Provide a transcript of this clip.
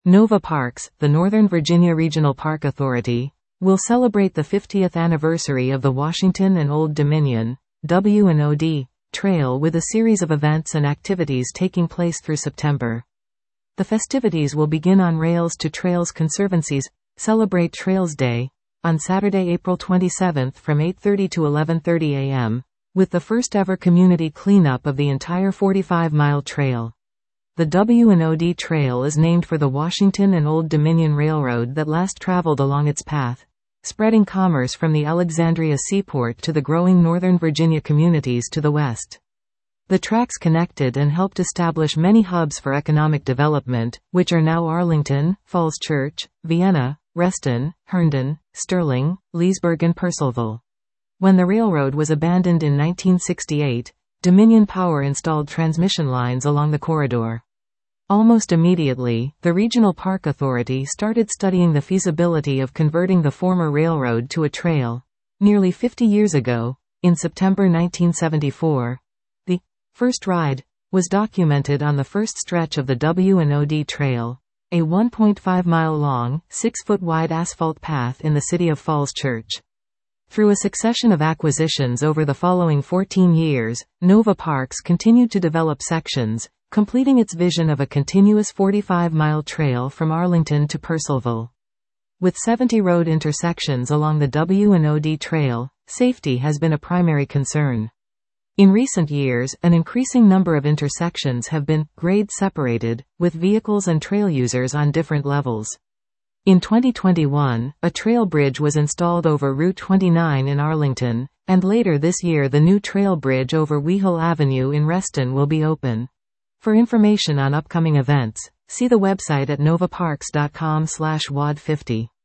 Nova Parks, the Northern Virginia Regional Park Authority, will celebrate the 50th anniversary of the Washington and Old Dominion (W&OD) Trail with a series of events and activities taking place through September. The festivities will begin on Rails to Trails Conservancy's Celebrate Trails Day on Saturday, April 27 from 8:30 to 11:30 a.m., with the first ever community cleanup of the entire 45-mile trail. The W&OD Trail is named for the Washington and Old Dominion Railroad that last traveled along its path, spreading commerce from the Alexandria seaport to the growing Northern Virginia communities to the west. The tracks connected and helped establish many hubs for economic development, which are now Arlington, Falls Church, Vienna, Reston, Herndon, Sterling, Leesburg and Purcellville. When the railroad was abandoned in 1968, Dominion Power installed transmission lines along the corridor. Almost immediately, the Regional Park Authority started studying the feasibility of converting the former railroad to a trail. Nearly 50 years ago, in September 1974, the first ride was documented on the first stretch of the W&OD Trail, a 1.5-mile-long, 6-foot-wide asphalt path in the city of Falls Church. Through a succession of acquisitions over the following 14 years, Nova Parks continued to develop sections, completing its vision of a continuous 45-mile trail from Arlington to Purcellville. With 70 road intersections along the W&OD Trail, safety has been a primary concern. In recent years, an increasing number of intersections have been grade separated, with vehicles and trail users on different levels. In 2021, a trail bridge was installed over Route 29 in Arlington, and later this year the new trail bridge over Wehill Avenue in Reston will be open. For information on upcoming events, see the website at novaparks.com/WOD50.